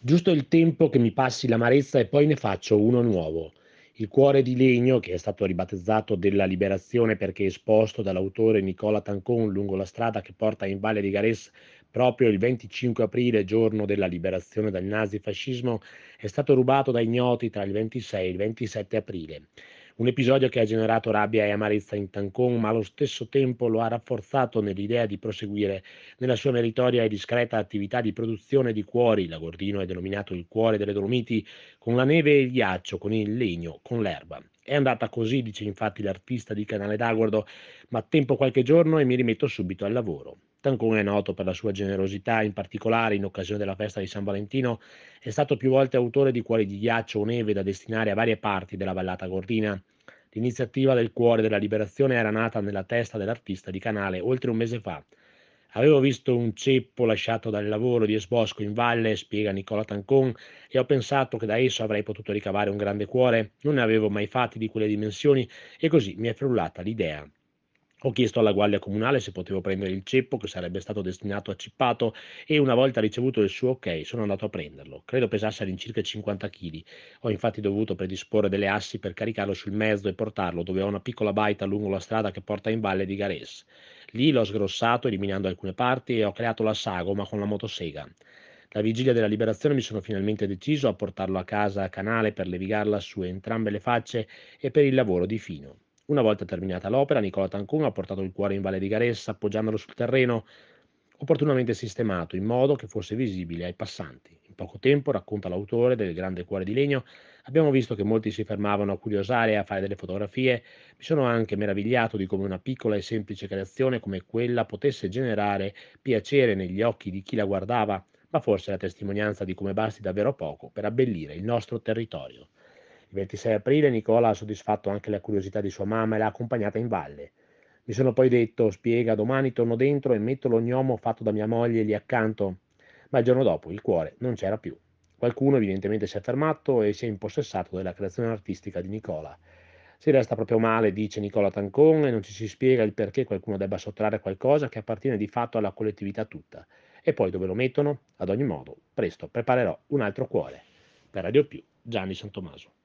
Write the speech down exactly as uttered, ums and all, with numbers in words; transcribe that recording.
Giusto il tempo che mi passi l'amarezza e poi ne faccio uno nuovo. Il cuore di legno, che è stato ribattezzato della Liberazione perché esposto dall'autore Nicola Tancon lungo la strada che porta in Valle di Garesse proprio il venticinque aprile, giorno della liberazione dal nazifascismo, è stato rubato da ignoti tra il ventisei e il ventisette aprile. Un episodio che ha generato rabbia e amarezza in Tancon, ma allo stesso tempo lo ha rafforzato nell'idea di proseguire nella sua meritoria e discreta attività di produzione di cuori. L'Agordino è denominato il cuore delle Dolomiti, con la neve e il ghiaccio, con il legno, con l'erba. È andata così, dice infatti l'artista di Canale d'Aguardo, ma tempo qualche giorno e mi rimetto subito al lavoro. Tancone è noto per la sua generosità, in particolare in occasione della festa di San Valentino è stato più volte autore di cuori di ghiaccio o neve da destinare a varie parti della vallata gordina. L'iniziativa del Cuore della Liberazione era nata nella testa dell'artista di Canale oltre un mese fa. Avevo visto un ceppo lasciato dal lavoro di Esbosco in valle, spiega Nicola Tancon, e ho pensato che da esso avrei potuto ricavare un grande cuore. Non ne avevo mai fatti di quelle dimensioni e così mi è frullata l'idea. Ho chiesto alla guardia comunale se potevo prendere il ceppo che sarebbe stato destinato a Cippato e una volta ricevuto il suo ok sono andato a prenderlo. Credo pesasse all'incirca cinquanta chili. Ho infatti dovuto predisporre delle assi per caricarlo sul mezzo e portarlo dove ho una piccola baita lungo la strada che porta in valle di Gares. Lì l'ho sgrossato eliminando alcune parti e ho creato la sagoma con la motosega. La vigilia della liberazione mi sono finalmente deciso a portarlo a casa a Canale per levigarla su entrambe le facce e per il lavoro di fino. Una volta terminata l'opera, Nicola Tancun ha portato il cuore in Valle di Garessa, appoggiandolo sul terreno opportunamente sistemato, in modo che fosse visibile ai passanti. In poco tempo, racconta l'autore del grande cuore di legno, abbiamo visto che molti si fermavano a curiosare e a fare delle fotografie. Mi sono anche meravigliato di come una piccola e semplice creazione come quella potesse generare piacere negli occhi di chi la guardava, ma forse è la testimonianza di come basti davvero poco per abbellire il nostro territorio. Il ventisei aprile Nicola ha soddisfatto anche la curiosità di sua mamma e l'ha accompagnata in valle. Mi sono poi detto, spiega, domani torno dentro e metto l'ognomo fatto da mia moglie lì accanto. Ma il giorno dopo il cuore non c'era più. Qualcuno evidentemente si è fermato e si è impossessato della creazione artistica di Nicola. Si resta proprio male, dice Nicola Tancon, e non ci si spiega il perché qualcuno debba sottrarre qualcosa che appartiene di fatto alla collettività tutta. E poi dove lo mettono? Ad ogni modo, presto preparerò un altro cuore. Per Radio Più, Gianni Santomaso.